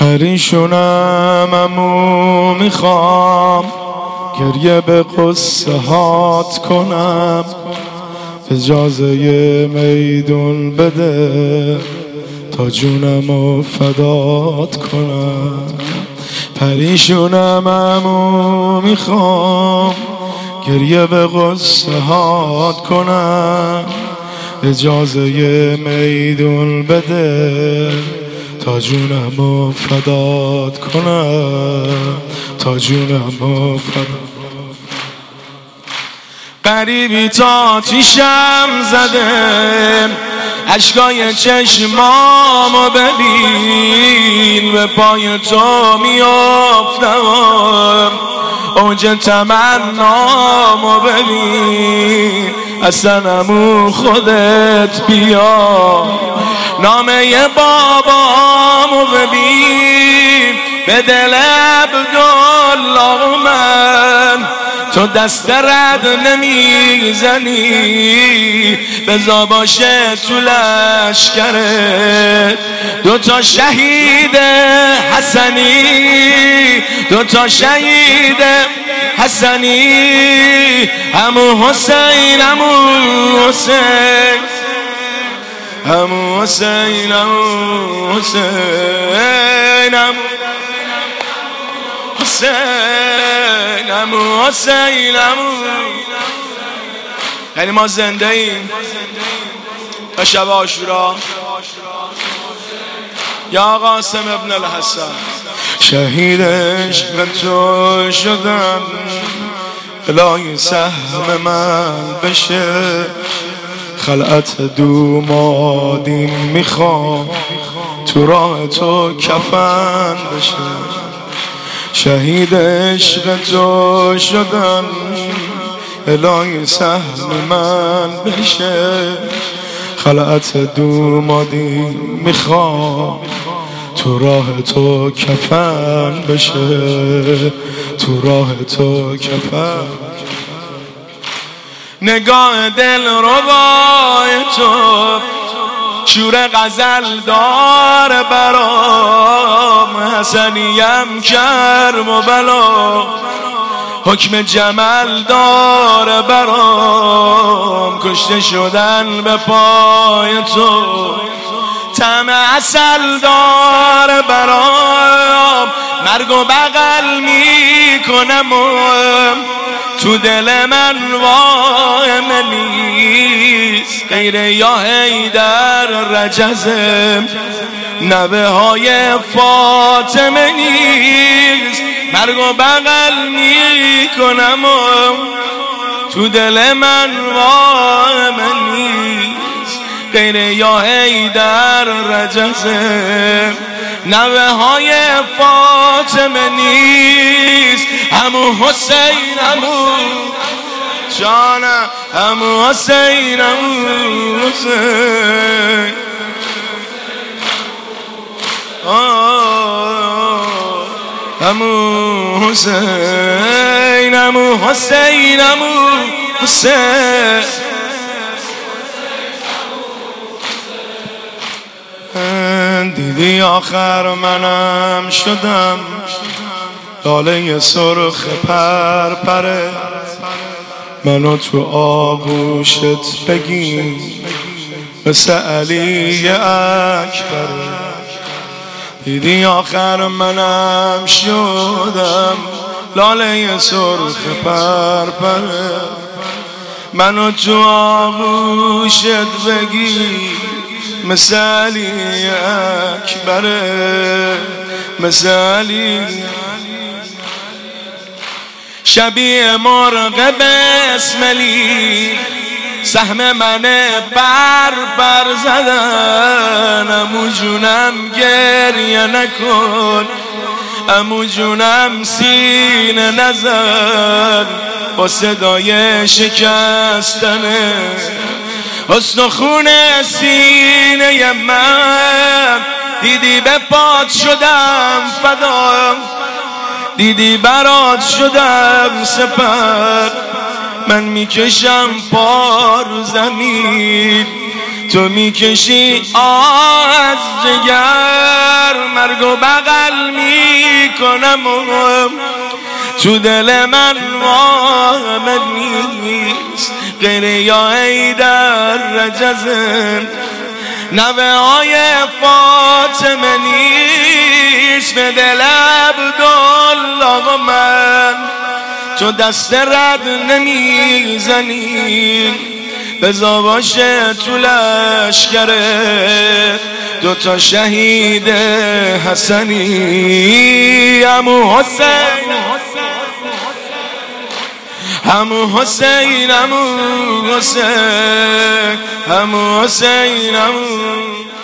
پریشونم امو میخوام گریه به قصه هات کنم، اجازه میدون بده تا جونمو فدات کنم. پریشونم امو میخوام گریه به قصه هات کنم، اجازه میدون بده تا جونمو فدات کنم، تا جونمو فدات. غریبی تا چیشم زده، اشکای چشمامو ببین، به پای تو میافتم، اوج تمنامو ببین، اصلا امو خودت بیا، نامه بابامو ببین، به دل عبدالله من تو دست رد نمیزنی، بزا باشه تو لشکرت دوتا شهید حسنی، دوتا شهید حسنی، عمو حسین عمو حسین عمو حسین عمو حسین حسین عمو حسین عمو. یعنی ما زنده ایم تا شب عاشورا. یا قاسم ابن الحسن شهید عشق تو شدم، الهی سهم من بشه، خلعت دومادین میخوام تو راه تو کفن بشه. شهید عشق تو شدم، الهی سهم من بشه، خلعت دومادین میخوام تو راه تو کفن بشه، تو راه تو کفن. نگاه دل ربای تو شور غزل داره برام، حسنیم کرم و بلا، حکم جمل داره برام، کشته شدن به پای تو، طعم عسل داره برام، مرگ و بغل میکنم تو دل من واهم نیست غیر یا حیدر رجزم، نوه های فاطمه نیست، مرگ و بغل میکنم تو دل من واهم نیست غیر یا حیدر رجزم، نوه های فاطمه نیست، عمو حسین عمو جانم، عمو حسین عمو حسین عمو حسین عمو حسین عمو حسین. دیدی آخر منم شدم لاله سرخ پرپره، منو تو آغوشت بگیر مثل علی اکبره. دیدی آخر منم شدم لاله سرخ پرپره، منو تو آغوشت بگیر مثل علی اکبره، مثل علی. شبیه مرغ بسملی سهم منه بر زدن، عمو جونم گریه نکن، عمو جونم سینه نزن با صدای شکستنه، حسن و خون سینه من، دیدی به پات شدم فدا، دیدی برات شدم سپر، من میکشم پا رو زمین تو میکشی از جگر، مرگو بغل میکنم تو دل من محمد نیست غیر یا ایدر رجزم، نوه های فاطمه نیست به دل عبدالله و من تو دست رد نمیزنی، بزا باشه تو لشکره دوتا شهید حسنی، عمو حسین عمو حسین عمو حسین عمو حسین عمو